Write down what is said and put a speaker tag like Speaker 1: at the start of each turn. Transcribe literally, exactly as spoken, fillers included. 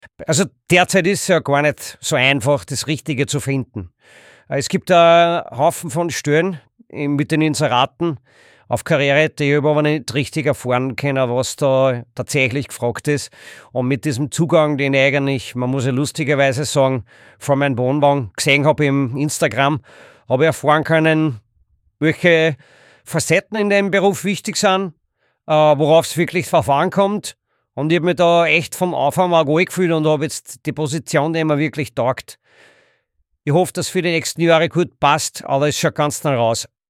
Speaker 1: Also derzeit ist es ja gar nicht so einfach, das Richtige zu finden. Äh, Es gibt einen Haufen von Stellen äh, mit den Inseraten auf Karriere, die ich aber nicht richtig erfahren können, was da tatsächlich gefragt ist. Und mit diesem Zugang, den ich eigentlich, man muss ja lustigerweise sagen, von meinem Wohnwagen gesehen habe im Instagram, habe ich erfahren können, welche Facetten in dem Beruf wichtig sind, äh, worauf es wirklich drauf ankommt. Und ich habe mich da echt vom Anfang an wohl gefühlt und habe jetzt die Position, die mir wirklich taugt. Ich hoffe, dass für die nächsten Jahre gut passt, aber es schaut ganz danach aus.